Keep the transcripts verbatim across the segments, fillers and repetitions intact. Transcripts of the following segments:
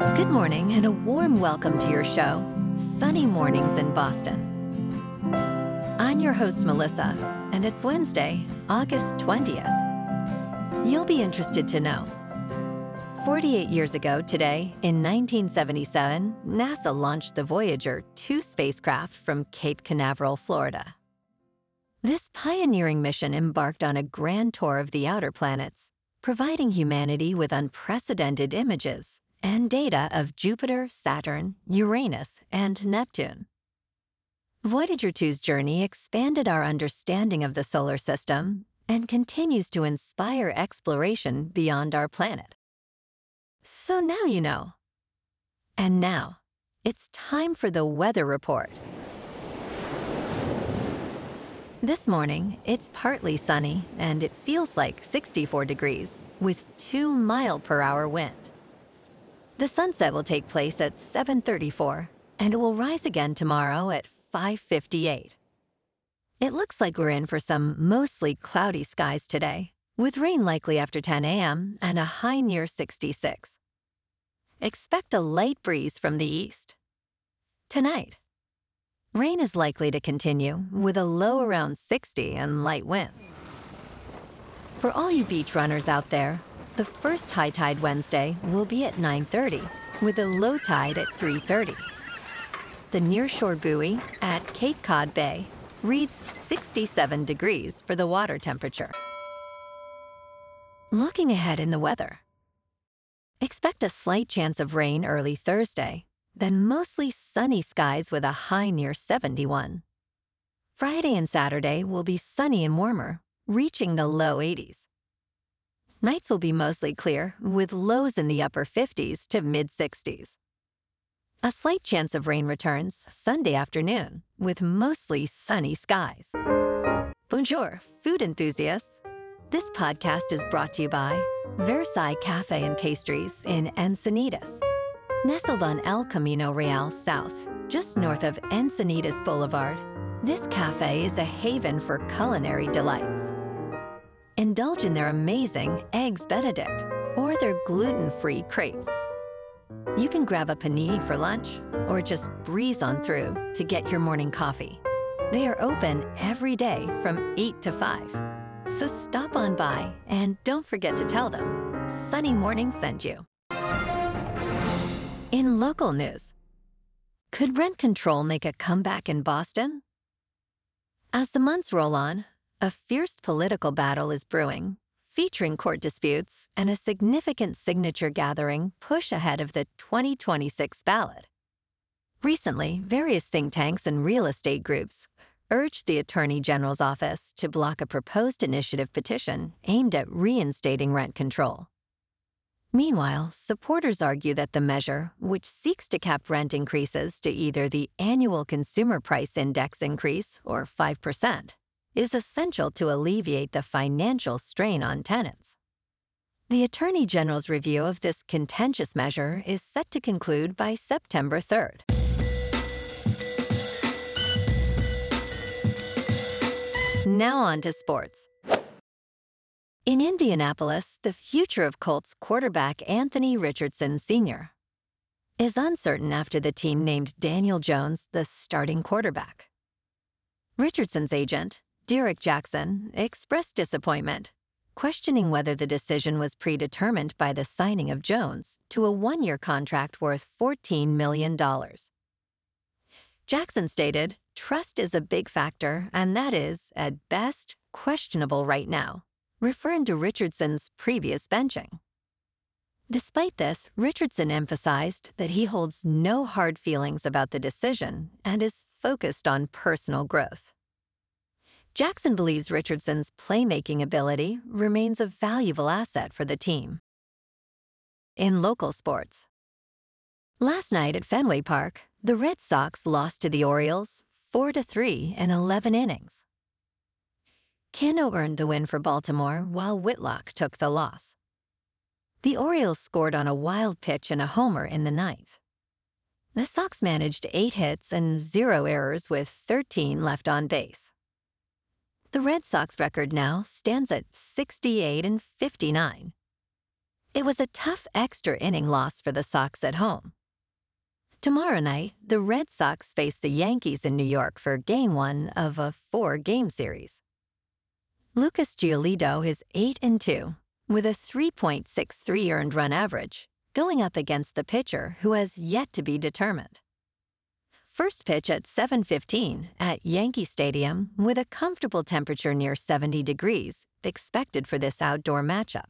Good morning and a warm welcome to your show, Sunny Mornings in Boston. I'm your host, Melissa, and it's Wednesday, August twentieth. You'll be interested to know. forty-eight years ago today, in nineteen seventy-seven, NASA launched the Voyager two spacecraft from Cape Canaveral, Florida. This pioneering mission embarked on a grand tour of the outer planets, providing humanity with unprecedented images and data of Jupiter, Saturn, Uranus, and Neptune. Voyager two's journey expanded our understanding of the solar system and continues to inspire exploration beyond our planet. So now you know. And now, it's time for the weather report. This morning, it's partly sunny and it feels like sixty-four degrees with two mile per hour wind. The sunset will take place at seven thirty-four, and it will rise again tomorrow at five fifty-eight. It looks like we're in for some mostly cloudy skies today, with rain likely after ten a m and a high near sixty-six. Expect a light breeze from the east. Tonight, rain is likely to continue with a low around sixty and light winds. For all you beach runners out there, the first high tide Wednesday will be at nine thirty, with a low tide at three thirty. The nearshore buoy at Cape Cod Bay reads sixty-seven degrees for the water temperature. Looking ahead in the weather, expect a slight chance of rain early Thursday, then mostly sunny skies with a high near seventy-one. Friday and Saturday will be sunny and warmer, reaching the low eighties. Nights will be mostly clear, with lows in the upper fifties to mid-sixties. A slight chance of rain returns Sunday afternoon, with mostly sunny skies. Bonjour, food enthusiasts. This podcast is brought to you by Versailles Cafe and Pastries in Encinitas. Nestled on El Camino Real South, just north of Encinitas Boulevard, this cafe is a haven for culinary delights. Indulge in their amazing Eggs Benedict or their gluten-free crepes. You can grab a panini for lunch or just breeze on through to get your morning coffee. They are open every day from eight to five. So stop on by and don't forget to tell them Sunny Morning sent you. In local news, could rent control make a comeback in Boston? As the months roll on, a fierce political battle is brewing, featuring court disputes and a significant signature gathering push ahead of the twenty twenty-six ballot. Recently, various think tanks and real estate groups urged the Attorney General's office to block a proposed initiative petition aimed at reinstating rent control. Meanwhile, supporters argue that the measure, which seeks to cap rent increases to either the annual consumer price index increase or five percent, is essential to alleviate the financial strain on tenants. The Attorney General's review of this contentious measure is set to conclude by September third. Now on to sports. In Indianapolis, the future of Colts quarterback Anthony Richardson Senior is uncertain after the team named Daniel Jones the starting quarterback. Richardson's agent, Derek Jackson, expressed disappointment, questioning whether the decision was predetermined by the signing of Jones to a one-year contract worth fourteen million dollars. Jackson stated, "Trust is a big factor, and that is, at best, questionable right now," referring to Richardson's previous benching. Despite this, Richardson emphasized that he holds no hard feelings about the decision and is focused on personal growth. Jackson believes Richardson's playmaking ability remains a valuable asset for the team. In local sports, last night at Fenway Park, the Red Sox lost to the Orioles four to three in eleven innings. Cano earned the win for Baltimore while Whitlock took the loss. The Orioles scored on a wild pitch and a homer in the ninth. The Sox managed eight hits and zero errors with thirteen left on base. The Red Sox record now stands at sixty-eight and fifty-nine. It was a tough extra inning loss for the Sox at home. Tomorrow night, the Red Sox face the Yankees in New York for Game one of a four-game series. Lucas Giolito is eight and two, with a three point six three earned run average, going up against the pitcher who has yet to be determined. First pitch at seven fifteen at Yankee Stadium with a comfortable temperature near seventy degrees expected for this outdoor matchup.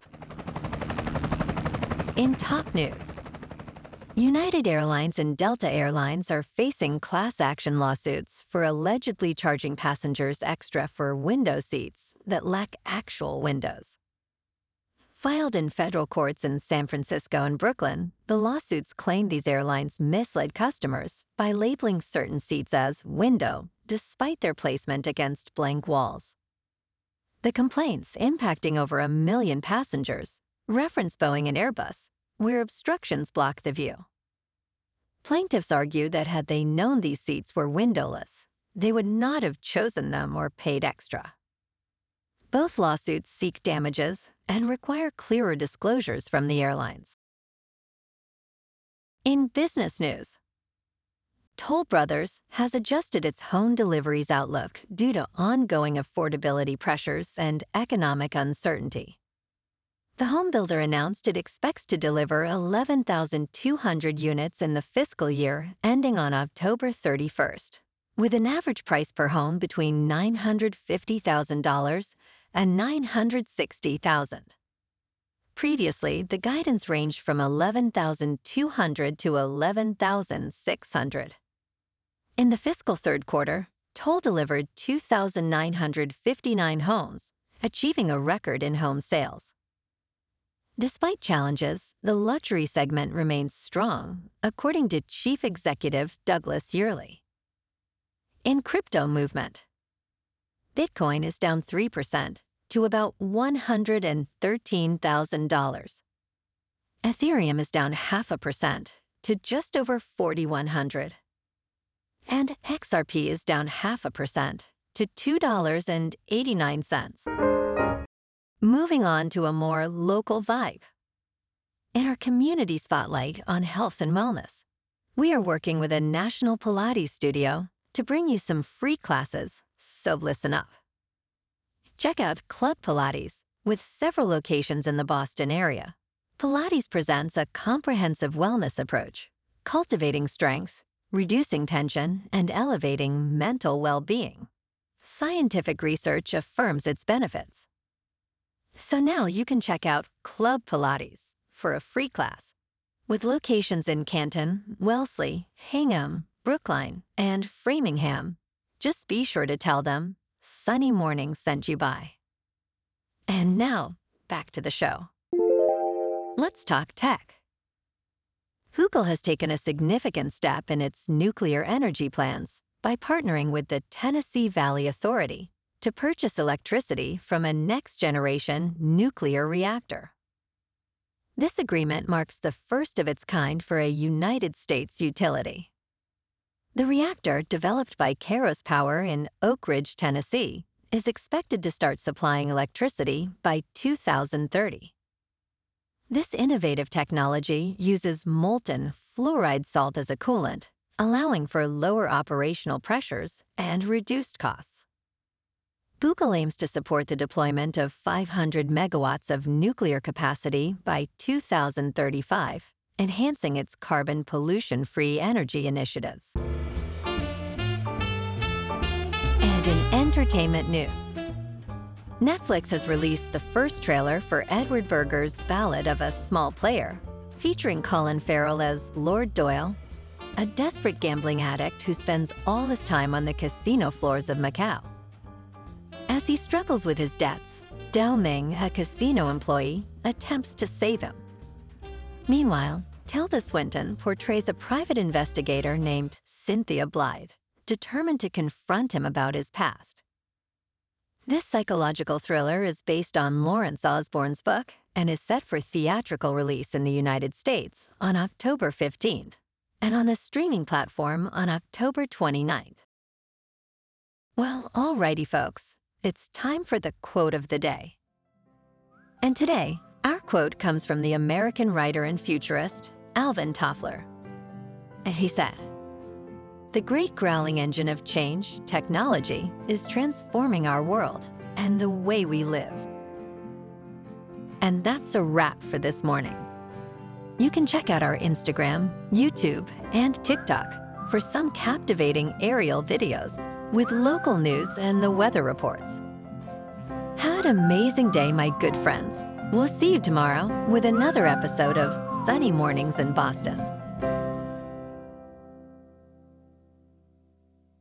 In top news, United Airlines and Delta Airlines are facing class action lawsuits for allegedly charging passengers extra for window seats that lack actual windows. Filed in federal courts in San Francisco and Brooklyn, the lawsuits claim these airlines misled customers by labeling certain seats as window despite their placement against blank walls. The complaints, impacting over a million passengers, reference Boeing and Airbus, where obstructions block the view. Plaintiffs argue that had they known these seats were windowless, they would not have chosen them or paid extra. Both lawsuits seek damages and require clearer disclosures from the airlines. In business news, Toll Brothers has adjusted its home deliveries outlook due to ongoing affordability pressures and economic uncertainty. The home builder announced it expects to deliver eleven thousand two hundred units in the fiscal year ending on October thirty-first, with an average price per home between nine hundred fifty thousand dollars and nine hundred sixty thousand dollars. Previously, the guidance ranged from eleven thousand two hundred to eleven thousand six hundred. In the fiscal third quarter, Toll delivered two thousand nine hundred fifty-nine homes, achieving a record in home sales. Despite challenges, the luxury segment remains strong, according to Chief Executive Douglas Yearley. In crypto movement, Bitcoin is down three percent to about one hundred thirteen thousand dollars. Ethereum is down half a percent to just over forty-one hundred dollars. And X R P is down half a percent to two dollars and eighty-nine cents. Moving on to a more local vibe. In our community spotlight on health and wellness, we are working with a national Pilates studio to bring you some free classes, so listen up. Check out Club Pilates, with several locations in the Boston area. Pilates presents a comprehensive wellness approach, cultivating strength, reducing tension, and elevating mental well-being. Scientific research affirms its benefits. So now you can check out Club Pilates for a free class. With locations in Canton, Wellesley, Hingham, Brookline, and Framingham, just be sure to tell them Sunny Morning sent you by. And now, back to the show. Let's talk tech. Google has taken a significant step in its nuclear energy plans by partnering with the Tennessee Valley Authority to purchase electricity from a next-generation nuclear reactor. This agreement marks the first of its kind for a United States utility. The reactor, developed by Kairos Power in Oak Ridge, Tennessee, is expected to start supplying electricity by two thousand thirty. This innovative technology uses molten fluoride salt as a coolant, allowing for lower operational pressures and reduced costs. Google aims to support the deployment of five hundred megawatts of nuclear capacity by two thousand thirty-five, enhancing its carbon pollution-free energy initiatives. And in entertainment news, Netflix has released the first trailer for Edward Berger's Ballad of a Small Player, featuring Colin Farrell as Lord Doyle, a desperate gambling addict who spends all his time on the casino floors of Macau. As he struggles with his debts, Dao Ming, a casino employee, attempts to save him. Meanwhile, Tilda Swinton portrays a private investigator named Cynthia Blythe, determined to confront him about his past. This psychological thriller is based on Lawrence Osborne's book and is set for theatrical release in the United States on October fifteenth and on the streaming platform on October twenty-ninth. Well, alrighty, folks. It's time for the quote of the day. And today, Our quote comes from the American writer and futurist Alvin Toffler. He said, "The great growling engine of change, technology, is transforming our world and the way we live." And that's a wrap for this morning. You can check out our Instagram, YouTube, and TikTok for some captivating aerial videos with local news and the weather reports. Have an amazing day, my good friends. We'll see you tomorrow with another episode of Sunny Mornings in Boston.